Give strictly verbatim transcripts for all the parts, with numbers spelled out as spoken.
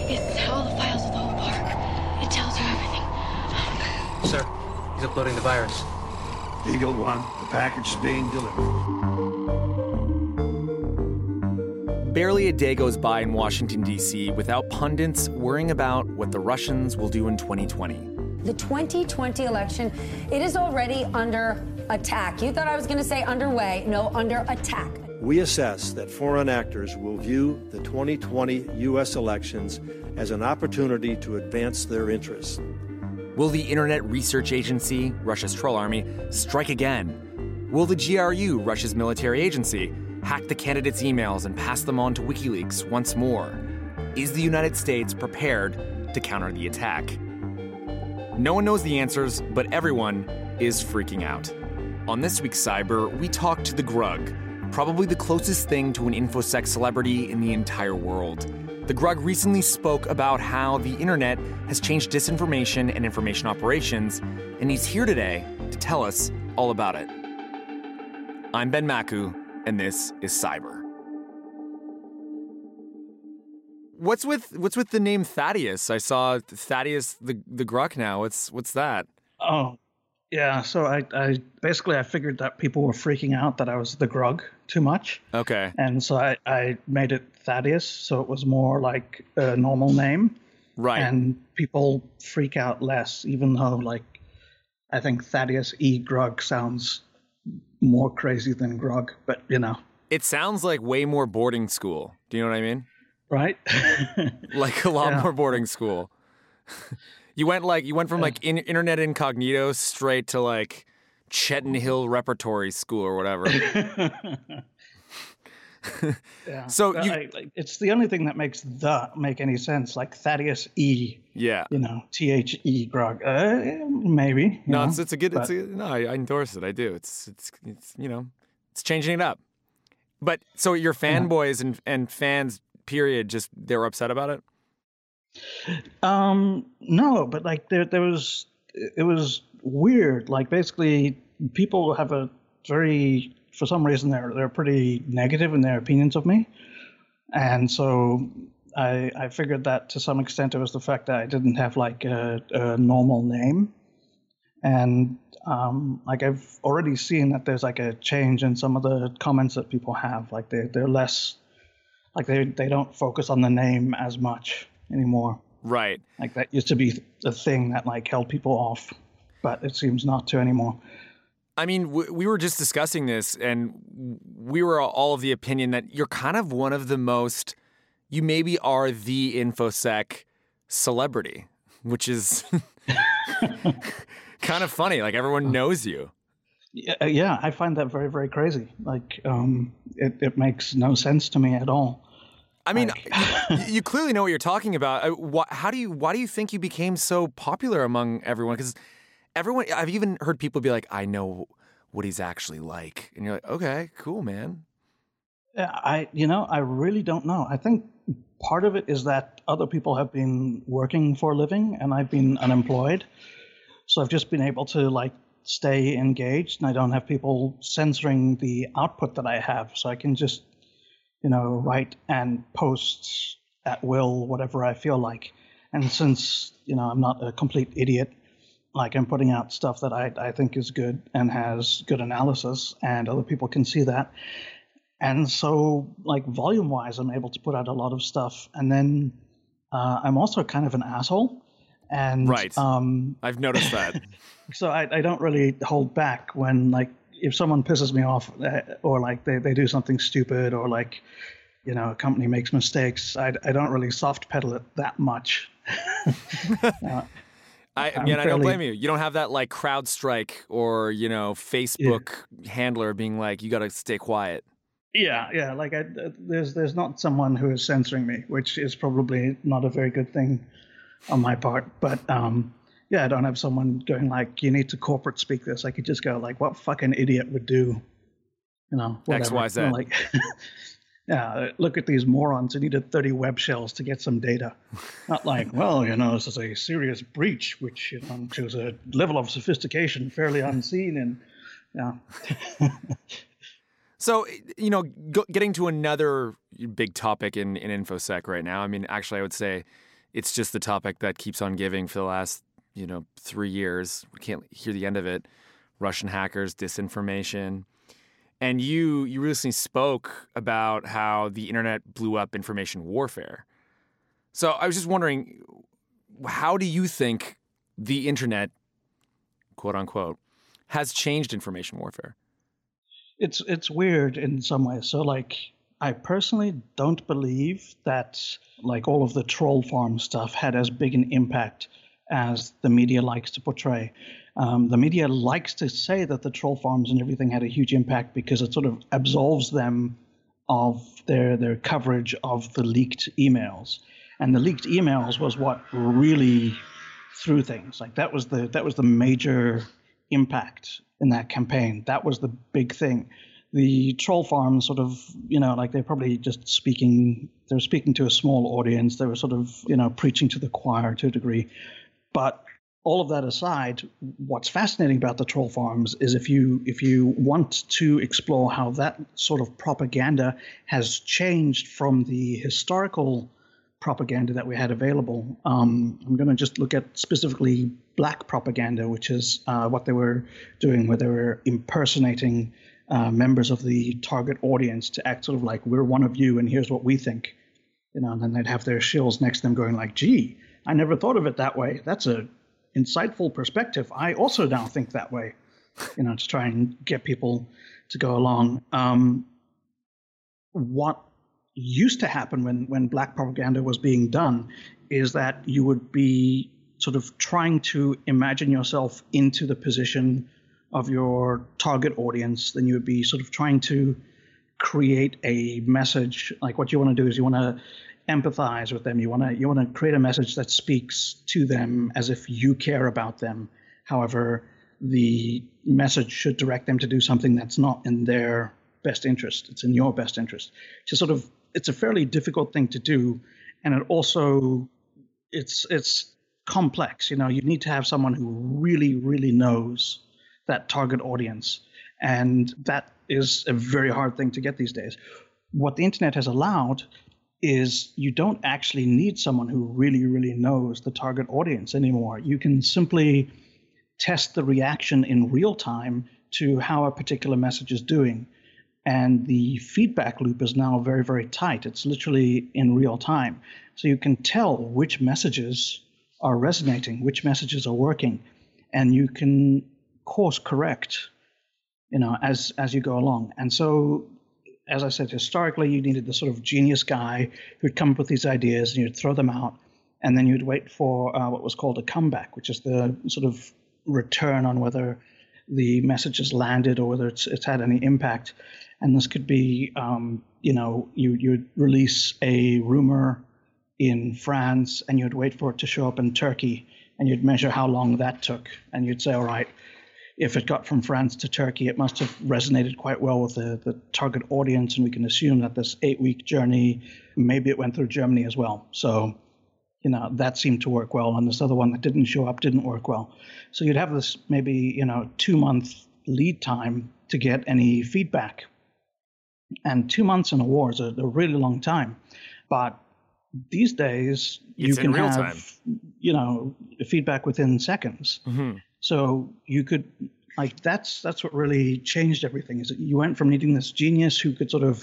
It's all the files of the whole park. It tells her everything. Sir, he's uploading the virus. Eagle One, the package is being delivered. Barely a day goes by in Washington, D C without pundits worrying about what the Russians will do in twenty twenty. The twenty twenty election, it is already under attack. You thought I was going to say underway. No, under attack. We assess that foreign actors will view the twenty twenty U S elections as an opportunity to advance their interests. Will the Internet Research Agency, Russia's troll army, strike again? Will the G R U, Russia's military agency, hack the candidates' emails and pass them on to WikiLeaks once more? Is the United States prepared to counter the attack? No one knows the answers, but everyone is freaking out. On this week's Cyber, we talk to the Grug, probably the closest thing to an InfoSec celebrity in the entire world. The Grug recently spoke about how the internet has changed disinformation and information operations, and he's here today to tell us all about it. I'm Ben Maku, and this is Cyber. What's with what's with the name Thaddeus? I saw Thaddeus the the Grug now. What's what's that? Oh, yeah. So I, I basically I figured that people were freaking out that I was the Grug too much. Okay. And so I, I made it Thaddeus, so it was more like a normal name. Right. And people freak out less, even though like I think Thaddeus E. Grug sounds more crazy than Grug, but you know. It sounds like way more boarding school. Do you know what I mean? Right? Like a lot Yeah. more boarding school. You went like you went from like in, internet incognito straight to like Chetan Hill Repertory School or whatever. Yeah. So But you, I, like, it's the only thing that makes the make any sense, like Thaddeus E. yeah. You know, T H E Grug. Uh, maybe. you No, know, it's it's a good. It's but- a, no, I, I endorse it. I do. It's it's it's you know, it's changing it up. But so your fanboys and and fans, period, just they were upset about it. Um, no, but like there, there was, it was weird. Like basically, people have a very, for some reason, they're they're pretty negative in their opinions of me, and so I I figured that to some extent it was the fact that I didn't have like a, a normal name, and um, like I've already seen that there's like a change in some of the comments that people have. Like they they're less, like they they don't focus on the name as much anymore. Right. Like that used to be the thing that like held people off, but it seems not to anymore. I mean, w- we were just discussing this, and we were all of the opinion that you're kind of one of the most, you maybe are the InfoSec celebrity, which is kind of funny. Like everyone knows you. Yeah, yeah, I find that very, very crazy. Like, um, it, it makes no sense to me at all. I mean, you, you clearly know what you're talking about. Uh, wh- How do you? Why do you think you became so popular among everyone? Because everyone, I've even heard people be like, "I know what he's actually like," and you're like, "Okay, cool, man." Yeah, I, you know, I really don't know. I think part of it is that other people have been working for a living, and I've been unemployed, so I've just been able to like stay engaged, and I don't have people censoring the output that I have, so I can just, you know, write and post at will whatever I feel like. And since, you know, I'm not a complete idiot, like I'm putting out stuff that I, I think is good and has good analysis, and other people can see that. And so, like, volume-wise, I'm able to put out a lot of stuff. And then uh, I'm also kind of an asshole. And Right. Um, I've noticed that. so I, I don't really hold back when, like, if someone pisses me off uh, or, like, they, they do something stupid or, like, you know, a company makes mistakes, I, I don't really soft pedal it that much. uh, I, I'm again, I don't fairly- blame you. You don't have that like CrowdStrike or, you know, Facebook handler being like, you got to stay quiet. Yeah, yeah. Like, I, there's there's not someone who is censoring me, which is probably not a very good thing on my part. But um, yeah, I don't have someone going like, you need to corporate speak this. I could just go like, what fucking idiot would do, you know, whatever. X, Y, Z. You know, like, yeah, look at these morons who needed thirty web shells to get some data. Not like, well, you know, this is a serious breach, which, you know, shows a level of sophistication fairly unseen, and yeah. So, you know, go, getting to another big topic in, in InfoSec right now, I mean, actually, I would say it's just the topic that keeps on giving for the last, you know, three years. We can't hear the end of it. Russian hackers, disinformation. And you you recently spoke about how the internet blew up information warfare. So I was just wondering, how do you think the internet, quote unquote, has changed information warfare? It's it's weird in some ways. So like, I personally don't believe that like all of the troll farm stuff had as big an impact as the media likes to portray. Um, the media likes to say that the troll farms and everything had a huge impact because it sort of absolves them of their their coverage of the leaked emails. And the leaked emails was what really threw things. Like that was the that was the major impact in that campaign. That was the big thing. The troll farms sort of, you know, like they're probably just speaking, they were speaking to a small audience. They were sort of, you know, preaching to the choir to a degree. But all of that aside, what's fascinating about the troll farms is if you if you want to explore how that sort of propaganda has changed from the historical propaganda that we had available. Um, I'm going to just look at specifically black propaganda, which is uh, what they were doing, where they were impersonating uh, members of the target audience to act sort of like, we're one of you and here's what we think. You know, and then they'd have their shills next to them going like, gee, I never thought of it that way. That's a insightful perspective. I also now think that way, you know, to try and get people to go along. Um, what used to happen when, when black propaganda was being done is that you would be sort of trying to imagine yourself into the position of your target audience. Then you would be sort of trying to create a message. Like what you want to do is you want to empathize with them. You want to you want to create a message that speaks to them as if you care about them. However, the message should direct them to do something that's not in their best interest. It's in your best interest. So sort of, it's a fairly difficult thing to do, and it also it's it's complex. You know, you need to have someone who really, really knows that target audience, and that is a very hard thing to get these days. What the internet has allowed is you don't actually need someone who really, really knows the target audience anymore. You can simply test the reaction in real time to how a particular message is doing. And the feedback loop is now very, very tight. It's literally in real time. So you can tell which messages are resonating, which messages are working, and you can course correct, you know, as, as you go along. And so, as I said, historically, you needed the sort of genius guy who'd come up with these ideas and you'd throw them out, and then you'd wait for uh, what was called a comeback, which is the sort of return on whether the message has landed or whether it's it's had any impact. And this could be, um, you know, you you'd release a rumor in France and you'd wait for it to show up in Turkey, and you'd measure how long that took, and you'd say, all right, if it got from France to Turkey, it must have resonated quite well with the, the target audience, and we can assume that this eight-week journey, maybe it went through Germany as well. So, you know, that seemed to work well, and this other one that didn't show up didn't work well. So you'd have this maybe, you know, two-month lead time to get any feedback. And two months in a war is a, a really long time. But these days, you It's in can real have, time. you know, feedback within seconds. Mm-hmm. So you could, like, that's that's what really changed everything, is that you went from needing this genius who could sort of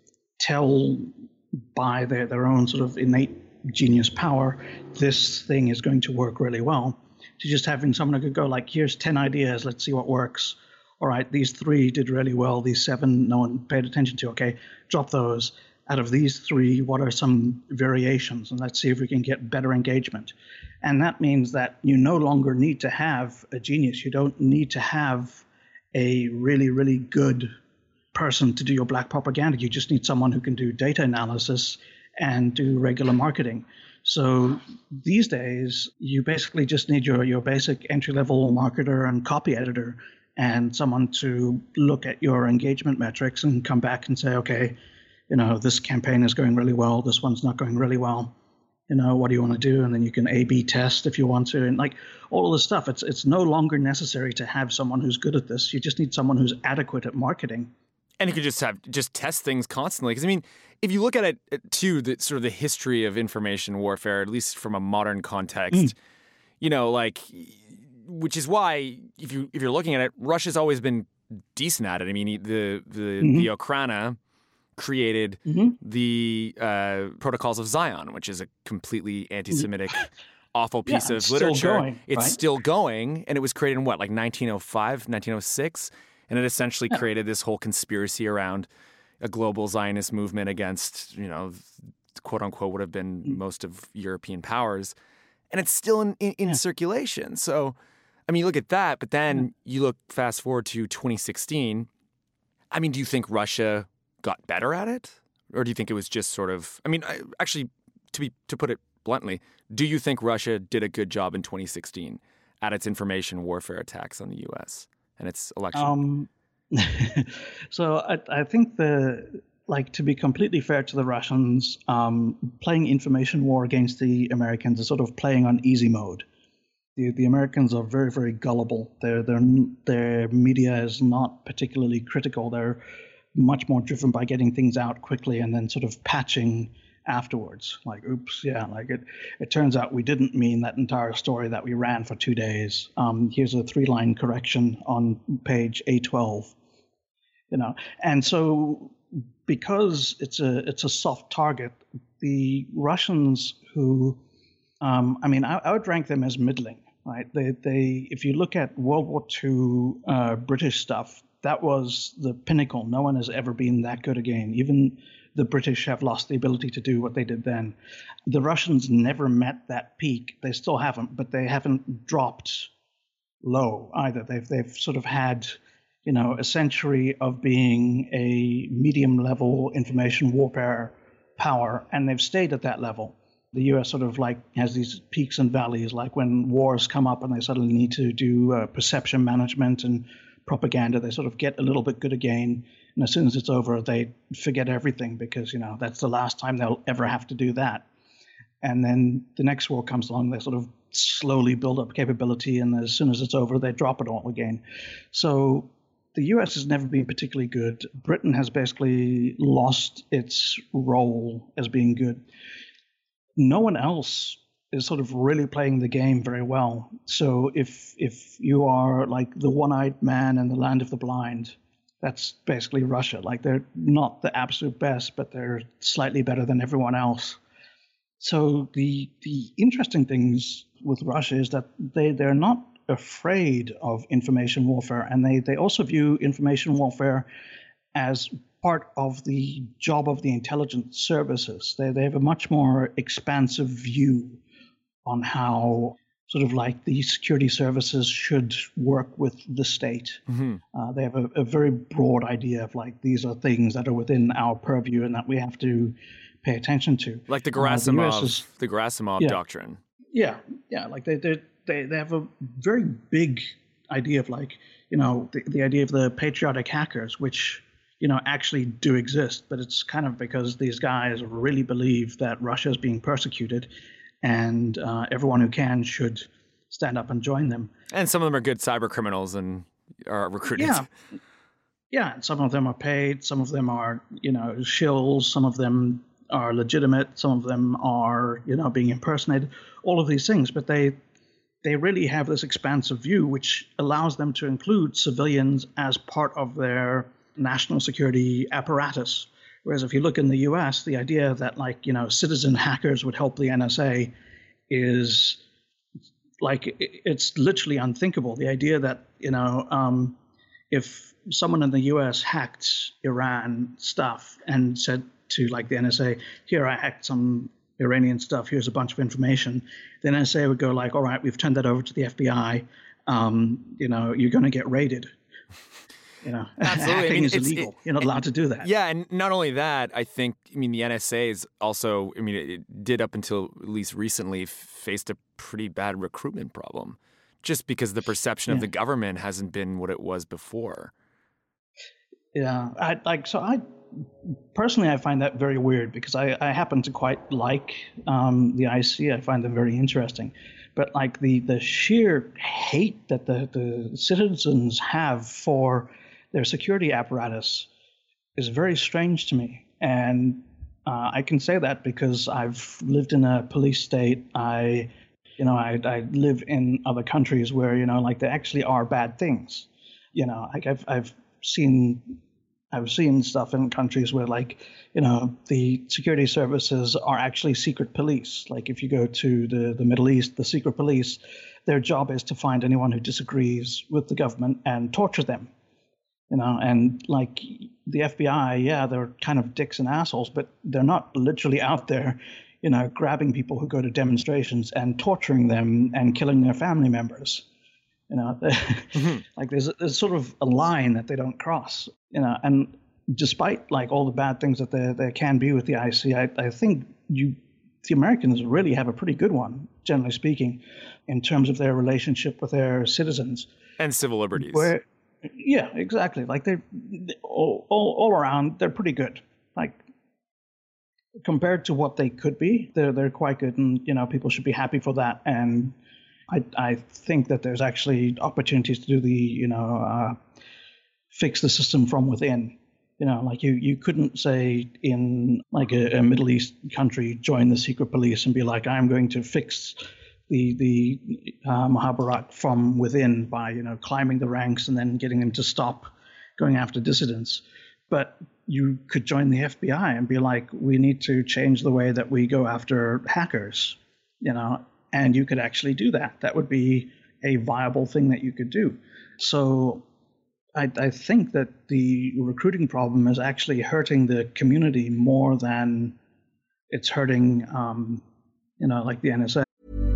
tell by their, their own sort of innate genius power, this thing is going to work really well, to just having someone who could go like, here's ten ideas, let's see what works. All right, these three did really well, these seven no one paid attention to, okay, drop those. Out of these three, what are some variations? And let's see if we can get better engagement. And that means that you no longer need to have a genius. You don't need to have a really, really good person to do your black propaganda. You just need someone who can do data analysis and do regular marketing. So these days, you basically just need your, your basic entry-level marketer and copy editor, and someone to look at your engagement metrics and come back and say, okay, you know, this campaign is going really well, this one's not going really well. You know, what do you want to do? And then you can A B test if you want to. And like all of this stuff, it's it's no longer necessary to have someone who's good at this. You just need someone who's adequate at marketing. And you could just have just test things constantly. Because I mean, if you look at it too, the sort of the history of information warfare, at least from a modern context, mm. you know, like, which is why if you if you're looking at it, Russia's always been decent at it. I mean, the the mm-hmm. the Okhrana created mm-hmm. the uh, Protocols of Zion, which is a completely anti-Semitic, awful piece yeah, of literature. Still going, it's right? still going, and it was created in what, like nineteen oh five, nineteen oh six? And it essentially yeah. created this whole conspiracy around a global Zionist movement against, you know, quote unquote, would have been mm. most of European powers. And it's still in, in, in yeah. circulation. So, I mean, you look at that, but then mm. you look fast forward to twenty sixteen. I mean, do you think Russia got better at it? Or do you think it was just sort of, I mean, I, actually, to be to put it bluntly, do you think Russia did a good job in twenty sixteen at its information warfare attacks on the U S and its election? Um, so I, I think the, like, to be completely fair to the Russians, um, playing information war against the Americans is sort of playing on easy mode. The, the Americans are very, very gullible. Their, their, their media is not particularly critical. They're much more driven by getting things out quickly and then sort of patching afterwards. Like, oops, yeah, like it, it turns out we didn't mean that entire story that we ran for two days. Um, here's a three-line correction on page A twelve. You know, and so because it's a it's a soft target, the Russians who, um, I mean, I, I would rank them as middling, right? They they if you look at World War Two uh, British stuff, that was the pinnacle. No one has ever been that good again. Even the British have lost the ability to do what they did then. The Russians never met that peak. They still haven't, but they haven't dropped low either. They've they've sort of had, you know, a century of being a medium-level information warfare power, and they've stayed at that level. The U S sort of like has these peaks and valleys, like when wars come up and they suddenly need to do uh, perception management and propaganda, they sort of get a little bit good again. And as soon as it's over, they forget everything because, you know, that's the last time they'll ever have to do that. And then the next war comes along, they sort of slowly build up capability, and as soon as it's over, they drop it all again. So the U S has never been particularly good. Britain has basically lost its role as being good. No one else is sort of really playing the game very well. So if if you are like the one-eyed man in the land of the blind, that's basically Russia. Like, they're not the absolute best, but they're slightly better than everyone else. So the the interesting things with Russia is that they, they're not afraid of information warfare, and they, they also view information warfare as part of the job of the intelligence services. They, they have a much more expansive view on how sort of like the security services should work with the state. Mm-hmm. Uh, they have a, a very broad idea of like, these are things that are within our purview and that we have to pay attention to. Like the Gerasimov, uh, the, is, the Gerasimov yeah, doctrine. Yeah, yeah. Like they they they they have a very big idea of like, you know, the, the idea of the patriotic hackers, which, you know, actually do exist, but it's kind of because these guys really believe that Russia is being persecuted, and uh, everyone who can should stand up and join them. And some of them are good cyber criminals and are recruited. Yeah, yeah. Some of them are paid. Some of them are, you know, shills. Some of them are legitimate. Some of them are, you know, being impersonated. All of these things, but they they really have this expansive view, which allows them to include civilians as part of their national security apparatus. Whereas if you look in the U S, the idea that, like, you know, citizen hackers would help the N S A is like, it's literally unthinkable. The idea that, you know, um, if someone in the U S hacked Iran stuff and said to like the N S A, here, I hacked some Iranian stuff, here's a bunch of information, the N S A would go like, all right, we've turned that over to the F B I. Um, you know, you're going to get raided. You know, absolutely. Hacking I mean, is illegal. It, You're not allowed to do that. Yeah, and not only that, I think, I mean, the N S A is also, I mean, it did up until at least recently faced a pretty bad recruitment problem, just because the perception yeah. of the government hasn't been what it was before. Yeah, I like so. I personally, I find that very weird because I, I happen to quite like um, the I C. I find them very interesting. But like the, the sheer hate that the, the citizens have for their security apparatus is very strange to me. And uh, I can say that because I've lived in a police state. I, you know, I, I live in other countries where, you know, like there actually are bad things. You know, like I've I've seen I've seen stuff in countries where, like, you know, the security services are actually secret police. Like if you go to the, the Middle East, the secret police, their job is to find anyone who disagrees with the government and torture them. You know, and like the F B I, yeah, they're kind of dicks and assholes, but they're not literally out there, you know, grabbing people who go to demonstrations and torturing them and killing their family members. You know, mm-hmm. like there's, there's sort of a line that they don't cross, you know, and despite like all the bad things that there, there can be with the I C, I, I think you, the Americans really have a pretty good one, generally speaking, in terms of their relationship with their citizens. And civil liberties. Where, yeah, exactly. Like they're all, all, all around, they're pretty good. Like compared to what they could be, they're, they're quite good. And, you know, people should be happy for that. And I, I think that there's actually opportunities to do the, you know, uh, fix the system from within. You know, like you, you couldn't say in like a, a Middle East country, join the secret police and be like, I'm going to fix the the uh, Muhabbarat from within by, you know, climbing the ranks and then getting them to stop going after dissidents. But you could join the F B I and be like, we need to change the way that we go after hackers, you know. And you could actually do that. That would be a viable thing that you could do. So I, I think that the recruiting problem is actually hurting the community more than it's hurting, um, you know, like the N S A.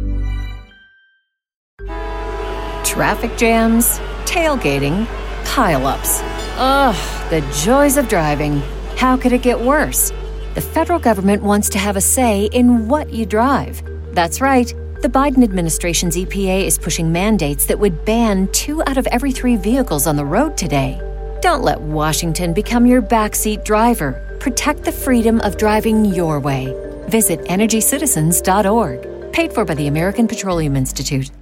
Traffic jams, tailgating, pile-ups. Ugh, the joys of driving. How could it get worse? The federal government wants to have a say in what you drive. That's right. The Biden administration's E P A is pushing mandates that would ban two out of every three vehicles on the road today. Don't let Washington become your backseat driver. Protect the freedom of driving your way. Visit energy citizens dot org. Paid for by the American Petroleum Institute.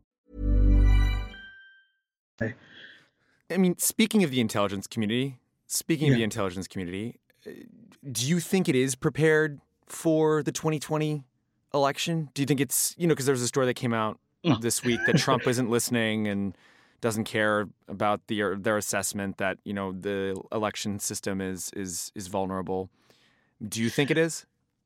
I mean, speaking of the intelligence community, speaking yeah. of the intelligence community, do you think it is prepared for the twenty twenty election? Do you think it's, you know, because there's a story that came out no. this week that Trump isn't listening and doesn't care about the, their assessment that, you know, the election system is is is vulnerable. Do you think it is?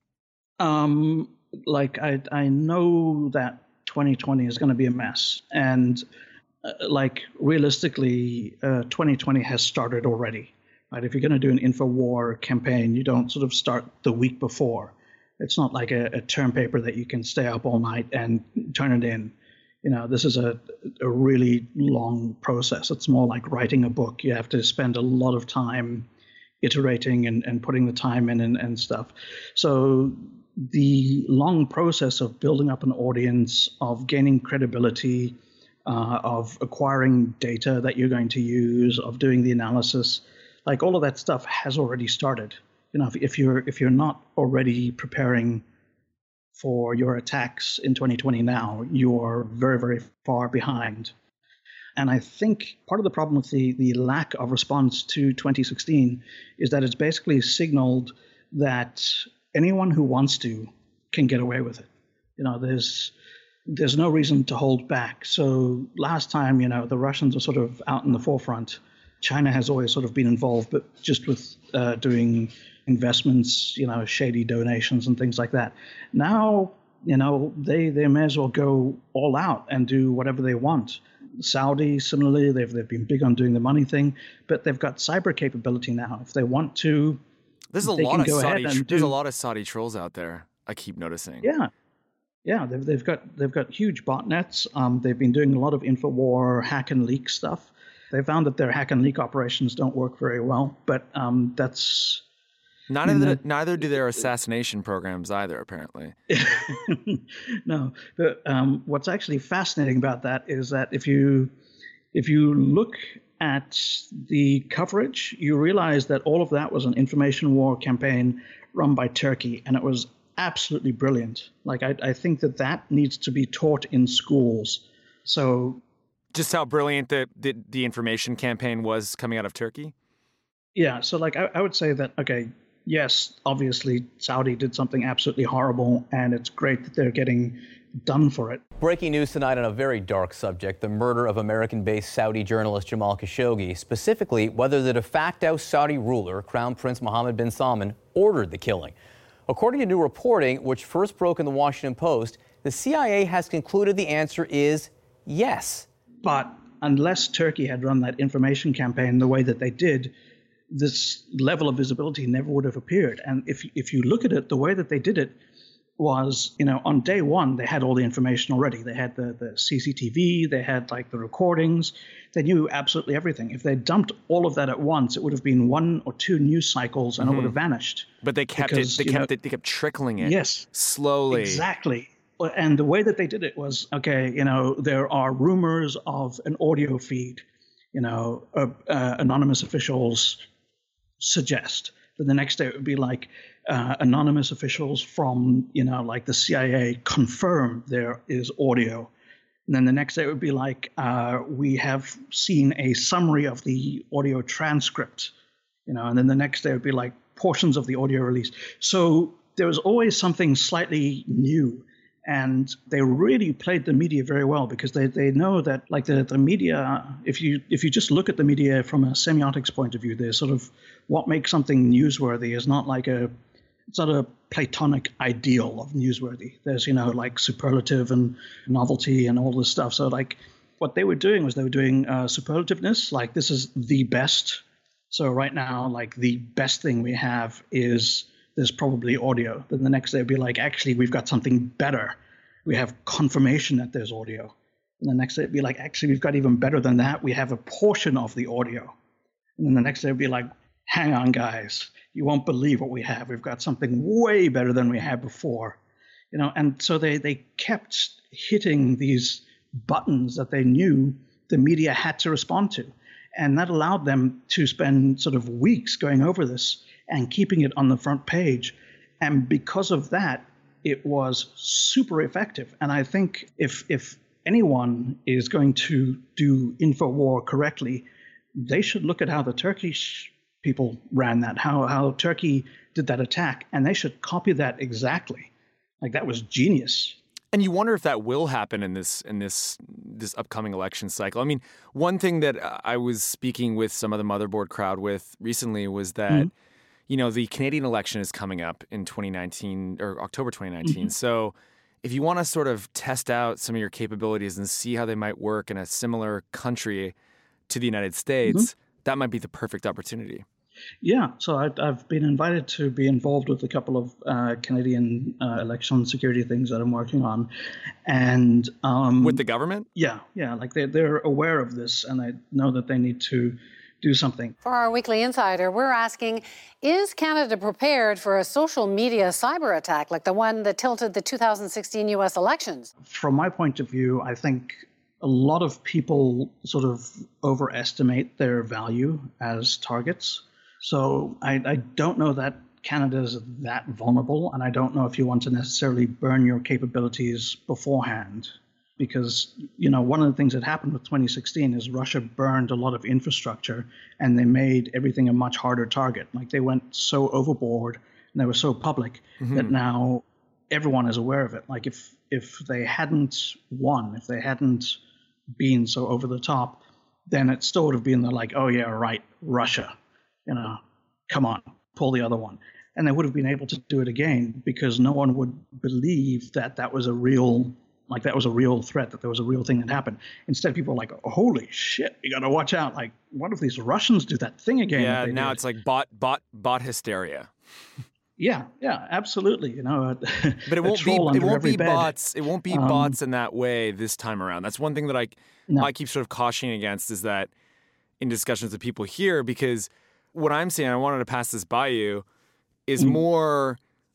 Um, like I I know that twenty twenty is going to be a mess, and uh, like realistically, uh, twenty twenty has started already. Right? If you're going to do an InfoWar campaign, you don't sort of start the week before. It's not like a, a term paper that you can stay up all night and turn it in. You know, this is a, a really long process. It's more like writing a book. You have to spend a lot of time iterating and, and putting the time in and, and stuff. So the long process of building up an audience, of gaining credibility, uh, of acquiring data that you're going to use, of doing the analysis, like all of that stuff has already started. You know, if, if you're if you're not already preparing for your attacks in twenty twenty now, you're very, very far behind. And I think part of the problem with the, the lack of response to twenty sixteen is that it's basically signaled that anyone who wants to can get away with it. You know, there's there's no reason to hold back. So last time, you know, the Russians were sort of out in the forefront. China has always sort of been involved, but just with uh, doing investments, you know, shady donations and things like that. Now, you know, they, they may as well go all out and do whatever they want. Saudi, similarly, they've they've been big on doing the money thing, but they've got cyber capability now. If they want to, there's a lot of Saudi tr- there's do, a lot of Saudi trolls out there. I keep noticing. Yeah, yeah, they've they've got they've got huge botnets. Um, they've been doing a lot of InfoWar hack and leak stuff. They found that their hack and leak operations don't work very well, but um, that's. Neither, the, neither do their assassination programs either, apparently. No. But, um, what's actually fascinating about that is that if you if you look at the coverage, you realize that all of that was an information war campaign run by Turkey, and it was absolutely brilliant. Like, I, I think that that needs to be taught in schools. So, just how brilliant the, the, the information campaign was coming out of Turkey? Yeah, so like I, I would say that, okay, yes, obviously Saudi did something absolutely horrible, and it's great that they're getting done for it. Breaking news tonight on a very dark subject, the murder of American-based Saudi journalist Jamal Khashoggi, specifically whether the de facto Saudi ruler, Crown Prince Mohammed bin Salman, ordered the killing. According to new reporting, which first broke in the Washington Post, the C I A has concluded the answer is yes. But unless Turkey had run that information campaign the way that they did, this level of visibility never would have appeared. And if if you look at it, the way that they did it was, you know, on day one, they had all the information already. They had the, the C C T V, they had like the recordings, they knew absolutely everything. If they dumped all of that at once, it would have been one or two news cycles and mm-hmm. it would have vanished. But they kept because, it, they kept know, it, they kept trickling it. Yes. Slowly. Exactly. And the way that they did it was, okay, you know, there are rumors of an audio feed, you know, uh, uh, anonymous officials suggest. Then the next day it would be like uh, anonymous officials from, you know, like the C I A confirm there is audio. And then the next day it would be like, uh, we have seen a summary of the audio transcript, you know, and then the next day it would be like portions of the audio release. So there was always something slightly new. And they really played the media very well because they, they know that like the, the media, if you if you just look at the media from a semiotics point of view, there's sort of what makes something newsworthy is not like a, it's not a Platonic ideal of newsworthy. There's, you know, like superlative and novelty and all this stuff. So like what they were doing was they were doing uh, superlativeness, like this is the best. So right now, like the best thing we have is there's probably audio. Then the next day it'd be like, actually, we've got something better. We have confirmation that there's audio. And the next day it'd be like, actually, we've got even better than that. We have a portion of the audio. And then the next day it'd be like, hang on, guys. You won't believe what we have. We've got something way better than we had before. You know, and so they, they kept hitting these buttons that they knew the media had to respond to. And that allowed them to spend sort of weeks going over this and keeping it on the front page. And because of that, it was super effective. And I think if if anyone is going to do InfoWar correctly, they should look at how the Turkish people ran that, how how Turkey did that attack, and they should copy that exactly. Like that was genius. And you wonder if that will happen in this in this this upcoming election cycle. I mean, one thing that I was speaking with some of the Motherboard crowd with recently was that, mm-hmm. you know, the Canadian election is coming up in twenty nineteen or October twenty nineteen. Mm-hmm. So if you want to sort of test out some of your capabilities and see how they might work in a similar country to the United States, mm-hmm. that might be the perfect opportunity. Yeah, so I, I've been invited to be involved with a couple of uh, Canadian uh, election security things that I'm working on, and um, with the government. Yeah, yeah, like they're they're aware of this, and I know that they need to do something. For our Weekly Insider, we're asking: is Canada prepared for a social media cyber attack like the one that tilted the two thousand sixteen U S elections? From my point of view, I think a lot of people sort of overestimate their value as targets. So I, I don't know that Canada is that vulnerable, and I don't know if you want to necessarily burn your capabilities beforehand. Because, you know, one of the things that happened with twenty sixteen is Russia burned a lot of infrastructure, and they made everything a much harder target. Like they went so overboard and they were so public mm-hmm. that now everyone is aware of it. Like if if they hadn't won, if they hadn't been so over the top, then it still would have been the like, oh yeah, right, Russia. You know, come on, pull the other one. And they would have been able to do it again because no one would believe that that was a real, like that was a real threat, that there was a real thing that happened. Instead, people are like, oh, holy shit, you got to watch out. Like, what if these Russians do that thing again? Yeah, now did? It's like bot, bot, bot hysteria. Yeah, yeah, absolutely. You know, but it won't be it won't be bed. bots. It won't be um, bots in that way this time around. That's one thing that I no. I keep sort of cautioning against is that in discussions with people here, because what I'm saying, I wanted to pass this by you, is mm. more,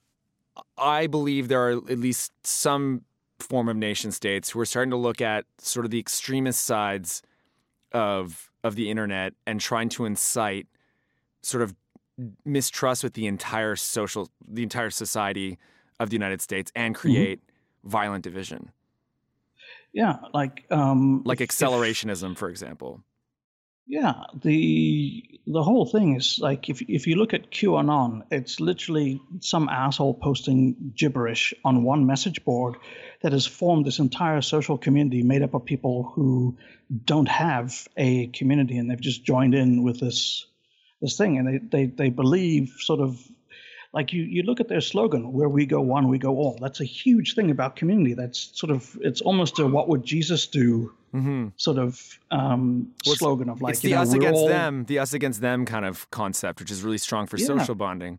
I believe there are at least some form of nation states who are starting to look at sort of the extremist sides of of the internet and trying to incite sort of mistrust with the entire social, the entire society of the United States and create mm-hmm. violent division. Yeah, like... Um, like if, accelerationism, if, for example. Yeah, the the whole thing is like if if you look at QAnon, it's literally some asshole posting gibberish on one message board that has formed this entire social community made up of people who don't have a community, and they've just joined in with this this thing, and they they, they believe sort of like you, you look at their slogan, where we go one, we go all. That's a huge thing about community. That's sort of, it's almost a what would Jesus do mm-hmm. sort of um, well, slogan of like, it's the you know, us against all, them, the us against them kind of concept, which is really strong for yeah. social bonding.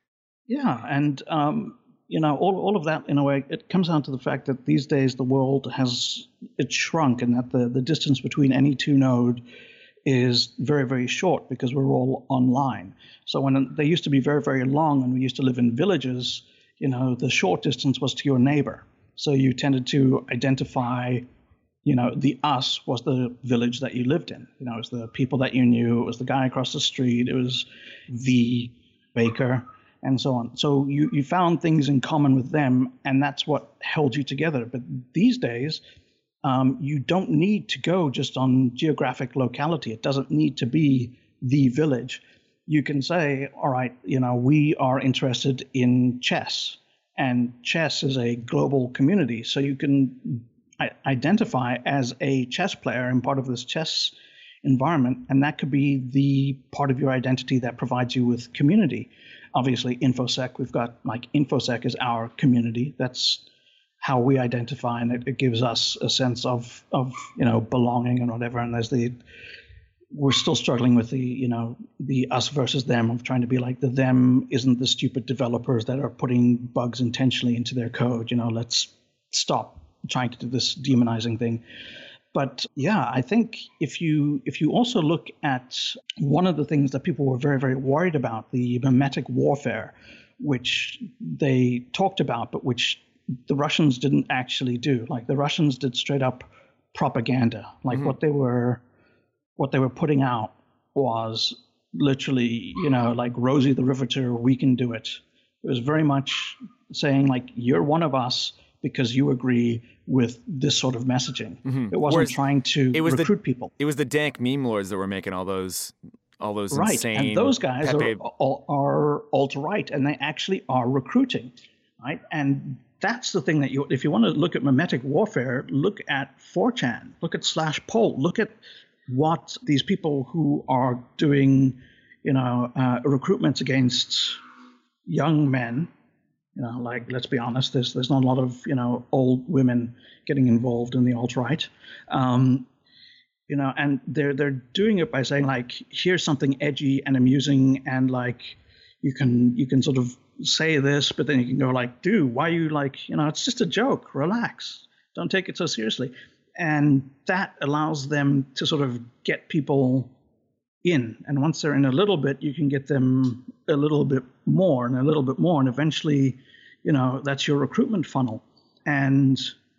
Yeah. And, um, you know, all, all of that in a way, it comes down to the fact that these days the world has, it shrunk, and that the, the distance between any two node is very, very short because we're all online. So when they used to be very, very long and we used to live in villages, you know, the short distance was to your neighbor. So you tended to identify, you know, the us was the village that you lived in. You know, it was the people that you knew. It was the guy across the street. It was the baker and so on. So you, you found things in common with them, and that's what held you together. But these days, Um, you don't need to go just on geographic locality. It doesn't need to be the village. You can say, all right, you know, we are interested in chess, and chess is a global community. So you can I- identify as a chess player and part of this chess environment, and that could be the part of your identity that provides you with community. Obviously, InfoSec, we've got like InfoSec is our community. That's how we identify, and it, it gives us a sense of, of, you know, belonging and whatever. And there's the, we're still struggling with the, you know, the us versus them of trying to be like the them isn't the stupid developers that are putting bugs intentionally into their code. You know, let's stop trying to do this demonizing thing. But yeah, I think if you if you also look at one of the things that people were very, very worried about, the memetic warfare, which they talked about, but which the Russians didn't actually do. Like the Russians did straight up propaganda. Like mm-hmm. what they were, what they were putting out was literally, you know, like Rosie the Riveter, we can do it. It was very much saying like, you're one of us because you agree with this sort of messaging. Mm-hmm. It wasn't Whereas trying to it was recruit the, people. It was the dank meme lords that were making all those, all those right. insane. And those guys Pepe... are, are alt-right, and they actually are recruiting, right? And that's the thing that you, if you want to look at memetic warfare, look at four chan, look at slash poll, look at what these people who are doing, you know, uh, recruitments against young men, you know, like, let's be honest, there's there's not a lot of, you know, old women getting involved in the alt-right, um, you know, and they're they're doing it by saying like, here's something edgy and amusing, and like, you can you can sort of say this, but then you can go like, dude, why are you like, you know, it's just a joke, relax, don't take it so seriously. And that allows them to sort of get people in. And once they're in a little bit, you can get them a little bit more and a little bit more. And eventually, you know, that's your recruitment funnel. And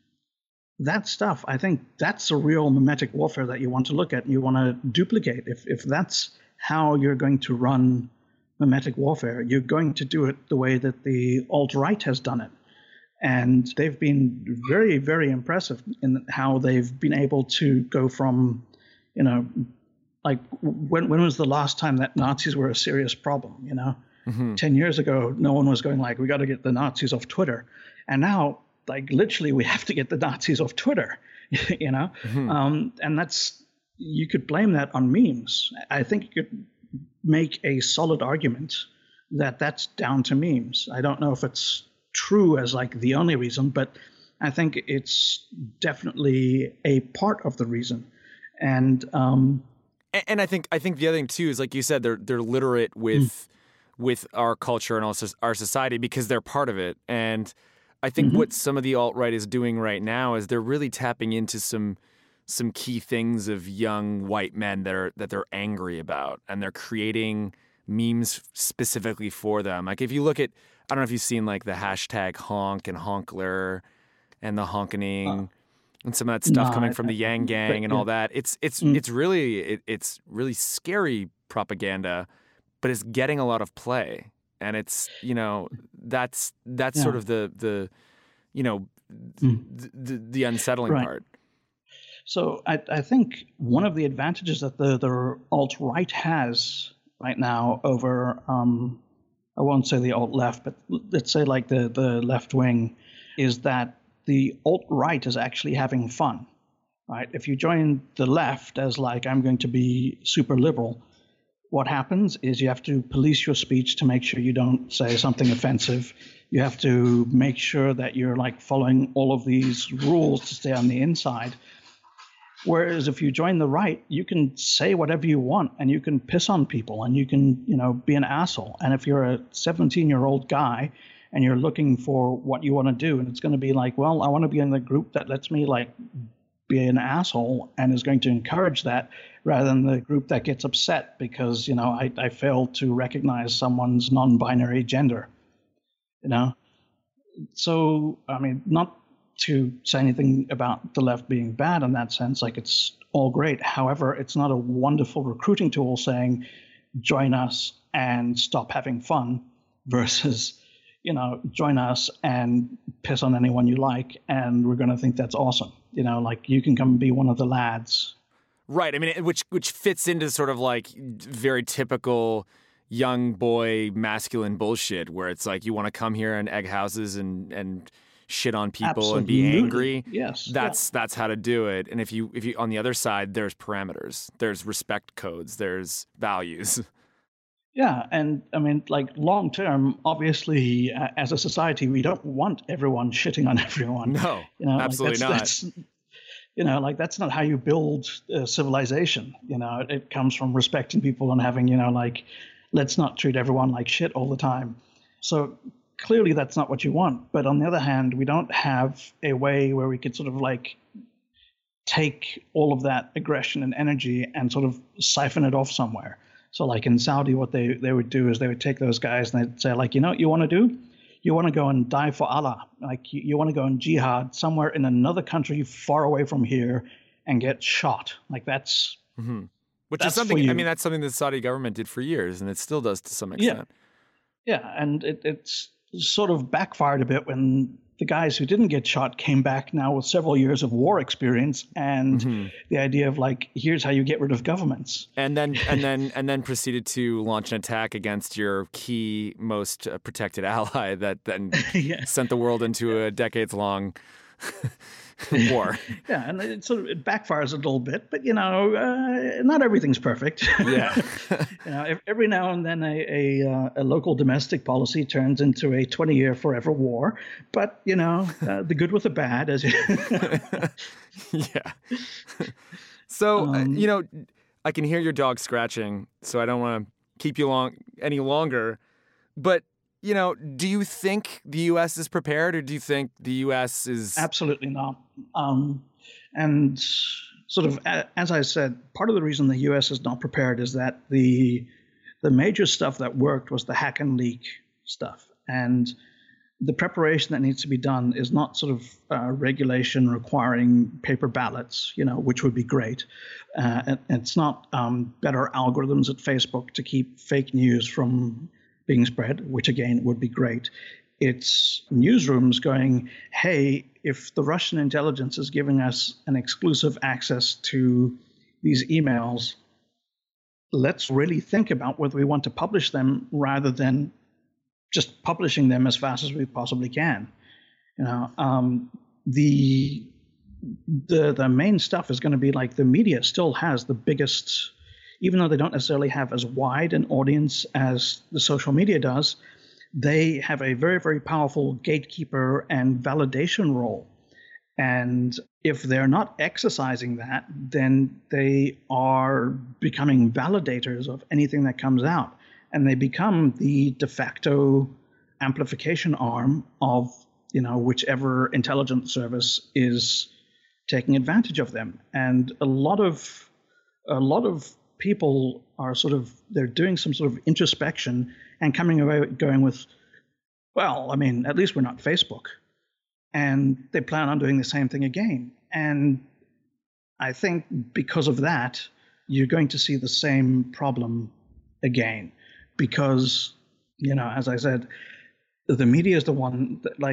that stuff, I think that's a real memetic warfare that you want to look at and you want to duplicate. If if that's how you're going to run memetic warfare, you're going to do it the way that the alt-right has done it. And they've been very, very impressive in how they've been able to go from, you know, like when when was the last time that Nazis were a serious problem, you know? Mm-hmm. Ten years ago, no one was going like, we got to get the Nazis off Twitter. And now, like, literally, we have to get the Nazis off Twitter, you know? Mm-hmm. Um, and that's, you could blame that on memes. I think you could make a solid argument that that's down to memes. I don't know if it's true as like the only reason, but I think it's definitely a part of the reason. And um, and, and I think I think the other thing too is, like you said, they're they're literate with mm. with our culture and also our society because they're part of it. And I think mm-hmm. what some of the alt-right is doing right now is they're really tapping into some some key things of young white men that are that they're angry about, and they're creating memes specifically for them. Like if you look at, I don't know if you've seen like the hashtag honk and honkler and the honkening uh, and some of that stuff no, coming from the Yang Gang but, and all that. It's it's mm. it's really it, it's really scary propaganda, but it's getting a lot of play, and it's, you know, that's that's yeah. sort of the the you know mm. the, the the unsettling right. part. So I, I think one of the advantages that the, the alt-right has right now over, um, I won't say the alt-left, but let's say like the, the left wing, is that the alt-right is actually having fun, right? If you join the left as like, I'm going to be super liberal, what happens is you have to police your speech to make sure you don't say something offensive. You have to make sure that you're like following all of these rules to stay on the inside. Whereas if you join the right, you can say whatever you want and you can piss on people and you can, you know, be an asshole. And if you're a seventeen-year-old guy and you're looking for what you want to do, and it's going to be like, well, I want to be in the group that lets me like be an asshole and is going to encourage that, rather than the group that gets upset because, you know, I, I failed to recognize someone's non-binary gender, you know? So, I mean, not to say anything about the left being bad in that sense, like it's all great. However, it's not a wonderful recruiting tool saying, join us and stop having fun versus, you know, join us and piss on anyone you like and we're going to think that's awesome. You know, like you can come and be one of the lads. Right. I mean, which which fits into sort of like very typical young boy masculine bullshit where it's like you want to come here and egg houses and, and shit on people Absolutely. And be angry. Yes. That's yeah. that's how to do it. And if you if you on the other side, there's parameters. There's respect codes. There's values. Yeah, and I mean, like long term, obviously, uh, as a society, we don't want everyone shitting on everyone. No, you know, absolutely like that's, not. That's, you know, like that's not how you build uh, civilization. You know, it, it comes from respecting people and having, you know, like, let's not treat everyone like shit all the time. So clearly, that's not what you want. But on the other hand, we don't have a way where we could sort of like take all of that aggression and energy and sort of siphon it off somewhere. So like in Saudi, what they, they would do is they would take those guys and they'd say like, you know what you want to do? You want to go and die for Allah. Like you, you want to go and jihad somewhere in another country far away from here and get shot. Like that's... Mm-hmm. Which that's is something, I mean, that's something the Saudi government did for years and it still does to some extent. Yeah, yeah and it, it's sort of backfired a bit when the guys who didn't get shot came back now with several years of war experience and mm-hmm. the idea of like, here's how you get rid of governments. And then and then and then proceeded to launch an attack against your key, most uh, protected ally that then yeah. sent the world into a decades-long war. Yeah, and it sort of it backfires a little bit, but you know, uh, not everything's perfect. Yeah, you know, every now and then a a, uh, a local domestic policy turns into a twenty-year forever war. But you know, uh, the good with the bad, as you. Yeah. So um, uh, you know, I can hear your dog scratching, so I don't want to keep you long any longer, but. You know, do you think the U S is prepared, or do you think the U S is... Absolutely not. Um, and sort of, as I said, part of the reason the U S is not prepared is that the the major stuff that worked was the hack and leak stuff. And the preparation that needs to be done is not sort of uh, regulation requiring paper ballots, you know, which would be great. Uh, and it's not um, better algorithms at Facebook to keep fake news from... being spread, which again would be great. It's newsrooms going, hey, if the Russian intelligence is giving us an exclusive access to these emails, let's really think about whether we want to publish them rather than just publishing them as fast as we possibly can. You know, um, the the the main stuff is going to be like the media still has the biggest. Even though they don't necessarily have as wide an audience as the social media does, they have a very, very powerful gatekeeper and validation role. And if they're not exercising that, then they are becoming validators of anything that comes out. And they become the de facto amplification arm of, you know, whichever intelligence service is taking advantage of them. And a lot of a lot of people are sort of, they're doing some sort of introspection and coming away going with, well, I mean, at least we're not Facebook. And they plan on doing the same thing again. And I think because of that, you're going to see the same problem again. Because, you know, as I said, the media is the one that, like,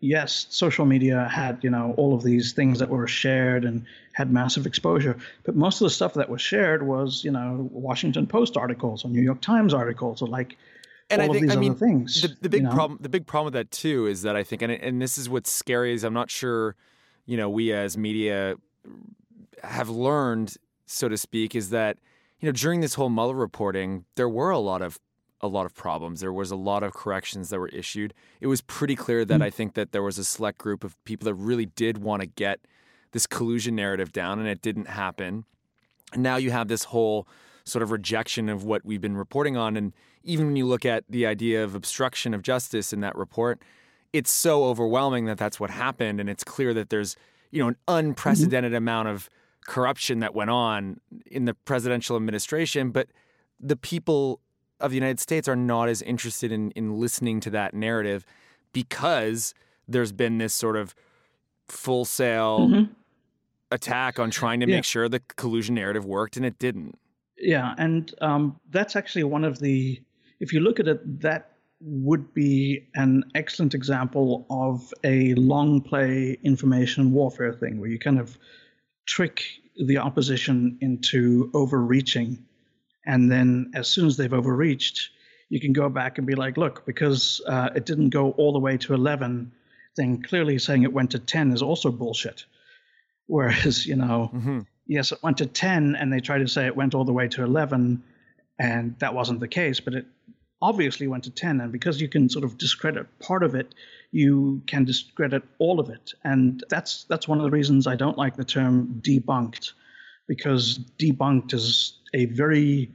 yes, social media had, you know, all of these things that were shared and had massive exposure, but most of the stuff that was shared was, you know, Washington Post articles or New York Times articles or like and all I think, of these I mean, other things. The, the big you know? problem, the big problem with that too, is that I think, and and this is what's scary, is I'm not sure, you know, we as media have learned, so to speak, is that, you know, during this whole Mueller reporting, there were a lot of a lot of problems. There was a lot of corrections that were issued. It was pretty clear that mm. I think that there was a select group of people that really did want to get this collusion narrative down, and it didn't happen. And now you have this whole sort of rejection of what we've been reporting on. And even when you look at the idea of obstruction of justice in that report, it's so overwhelming that that's what happened. And it's clear that there's, you know, an unprecedented mm-hmm. amount of corruption that went on in the presidential administration. But the people of the United States are not as interested in, in listening to that narrative because there's been this sort of full-sail mm-hmm. attack on trying to yeah. make sure the collusion narrative worked, and it didn't. Yeah, and um, that's actually one of the, if you look at it, that would be an excellent example of a long play information warfare thing where you kind of trick the opposition into overreaching. And then as soon as they've overreached, you can go back and be like, look, because uh, it didn't go all the way to eleven, then clearly saying it went to ten is also bullshit. Whereas, you know, mm-hmm. yes, it went to ten and they try to say it went all the way to eleven, and that wasn't the case, but it obviously went to ten. And because you can sort of discredit part of it, you can discredit all of it. And that's that's one of the reasons I don't like the term debunked, because debunked is a very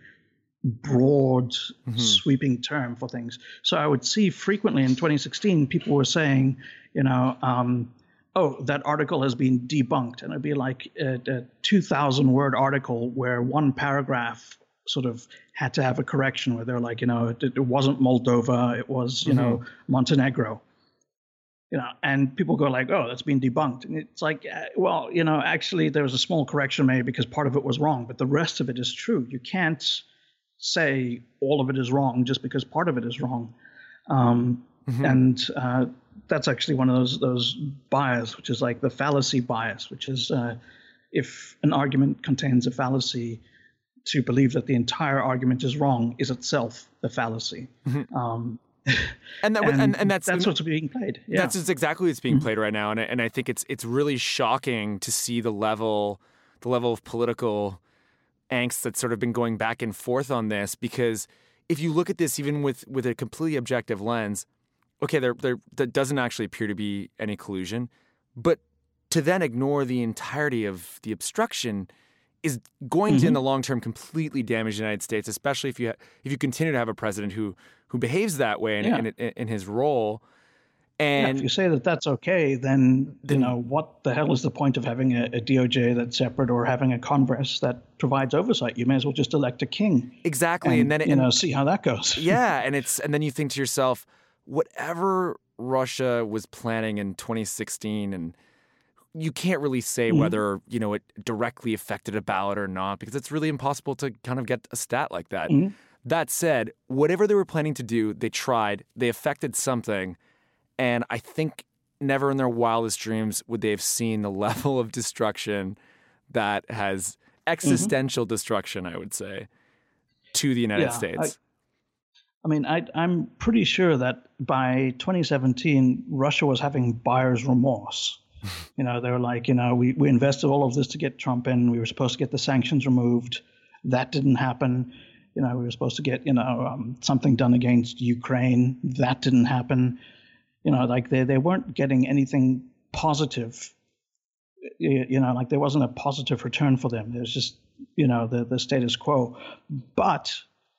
broad, mm-hmm. sweeping term for things. So I would see frequently in twenty sixteen, people were saying, you know, um, oh, that article has been debunked. And it'd be like a, a two thousand word article where one paragraph sort of had to have a correction where they're like, you know, it, it wasn't Moldova, it was, you mm-hmm. know, Montenegro. You know, and people go like, oh, that's been debunked. And it's like, uh, well, you know, actually there was a small correction made because part of it was wrong, but the rest of it is true. You can't say all of it is wrong just because part of it is wrong. Um, mm-hmm. And uh, that's actually one of those those bias, which is like the fallacy bias, which is uh, if an argument contains a fallacy, to believe that the entire argument is wrong is itself a fallacy. Mm-hmm. Um, and, that, and, and, and that's that's what's being played. Yeah. That's exactly what's being mm-hmm. played right now, and and I think it's it's really shocking to see the level the level of political angst that's sort of been going back and forth on this. Because if you look at this even with with a completely objective lens, okay, there there, there doesn't actually appear to be any collusion, but to then ignore the entirety of the obstruction is going mm-hmm. to, in the long term, completely damage the United States, especially if you ha- if you continue to have a president who who behaves that way in, yeah. in, in, in his role. And yeah, if you say that that's okay, then, then you know what the hell is the point of having a, a D O J that's separate or having a Congress that provides oversight? You may as well just elect a king. Exactly, and, and then it, you know see how that goes. Yeah, and it's and then you think to yourself, whatever Russia was planning in twenty sixteen and. You can't really say mm-hmm. whether, you know, it directly affected a ballot or not, because it's really impossible to kind of get a stat like that. Mm-hmm. That said, whatever they were planning to do, they tried, they affected something. And I think never in their wildest dreams would they have seen the level of destruction that has existential mm-hmm. destruction, I would say, to the United yeah, States. I, I mean, I, I'm pretty sure that by twenty seventeen, Russia was having buyer's remorse. You know, they were like, you know, we, we invested all of this to get Trump in. We were supposed to get the sanctions removed. That didn't happen. You know, we were supposed to get, you know, um, something done against Ukraine. That didn't happen. You know, like they, they weren't getting anything positive. You, you know, like there wasn't a positive return for them. There's just, you know, the, the status quo. But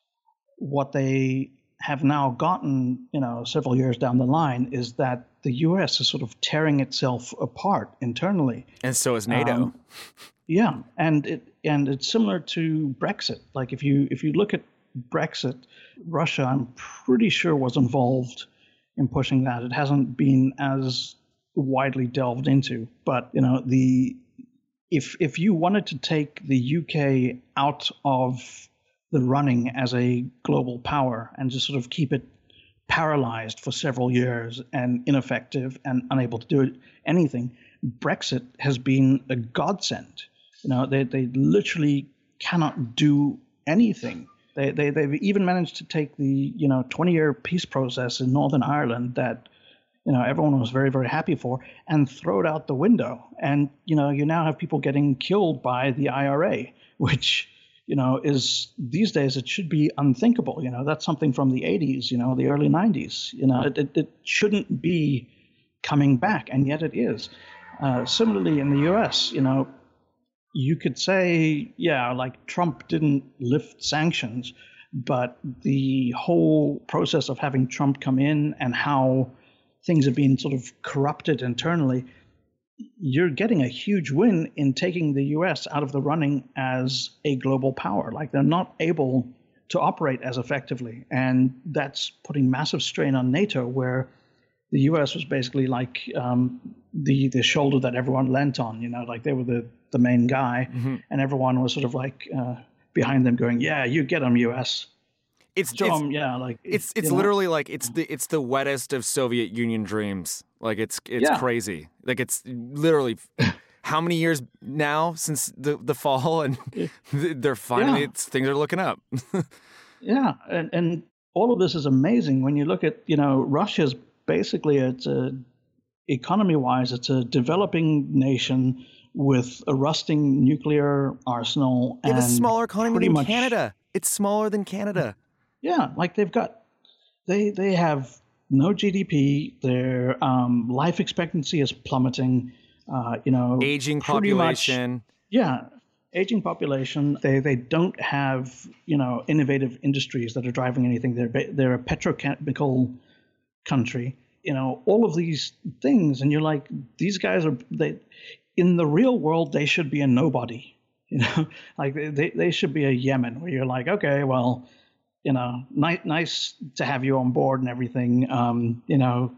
what they have now gotten, you know, several years down the line is that the U S is sort of tearing itself apart internally. And so is NATO. Um, yeah, and it and it's similar to Brexit. Like if you if you look at Brexit, Russia, I'm pretty sure was involved in pushing that. It hasn't been as widely delved into, but you know, the if if you wanted to take the U K out of the running as a global power and just sort of keep it paralyzed for several years and ineffective and unable to do anything. Brexit has been a godsend. You know, they they literally cannot do anything. They they they've even managed to take the you know twenty-year peace process in Northern Ireland that you know everyone was very very happy for and throw it out the window. And you know you now have people getting killed by the I R A, which you know is these days it should be unthinkable. You know that's something from the eighties, you know the early nineties. You know it it, it shouldn't be coming back, and yet it is. Uh, similarly in the U S, you know. You could say, yeah, like Trump didn't lift sanctions, but the whole process of having Trump come in and how things have been sort of corrupted internally, you're getting a huge win in taking the U S out of the running as a global power. Like they're not able to operate as effectively. And that's putting massive strain on NATO, where the U S was basically like um, the the shoulder that everyone leant on, you know, like they were the, the main guy, mm-hmm. and everyone was sort of like uh, behind them going, yeah, you get them, U S. It's, Show it's them, yeah, like it's it's literally know? like it's the it's the wettest of Soviet Union dreams. Like it's it's yeah. crazy. Like it's literally how many years now since the the fall, and they're finally yeah. it's, things are looking up. yeah, and and all of this is amazing when you look at you know Russia's. Basically, it's a, economy-wise, it's a developing nation with a rusting nuclear arsenal. They have and a smaller economy than much, Canada. It's smaller than Canada. Yeah, like they've got, they they have no G D P. Their um, life expectancy is plummeting. Uh, you know, aging population. Much, yeah, aging population. They they don't have you know innovative industries that are driving anything. They're they're a petrochemical country, you know, all of these things, and you're like, these guys are they in the real world they should be a nobody, you know, like they they should be a Yemen, where you're like, okay, well, you know, nice nice to have you on board and everything, um, you know,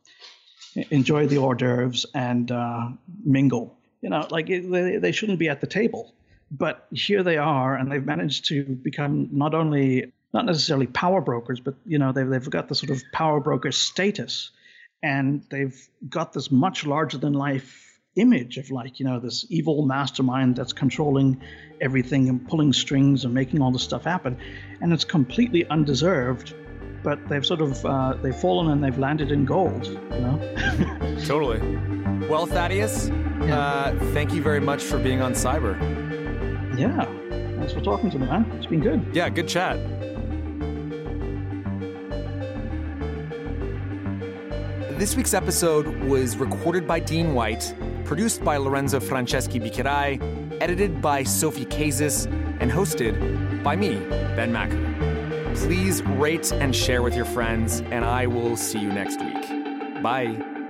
enjoy the hors d'oeuvres and uh, mingle, you know, like it, they they shouldn't be at the table, but here they are, and they've managed to become not only not necessarily power brokers, but you know they've they've got the sort of power broker status, and they've got this much larger than life image of like you know this evil mastermind that's controlling everything and pulling strings and making all this stuff happen, and it's completely undeserved. But they've sort of uh, they've fallen and they've landed in gold, you know. Totally. Well, Thaddeus, yeah. uh, thank you very much for being on Cyber. Yeah, thanks for talking to me, man. It's been good. Yeah, good chat. This week's episode was recorded by Dean White, produced by Lorenzo Franceschi Bicherai, edited by Sophie Kazis, and hosted by me, Ben Macker. Please rate and share with your friends, and I will see you next week. Bye.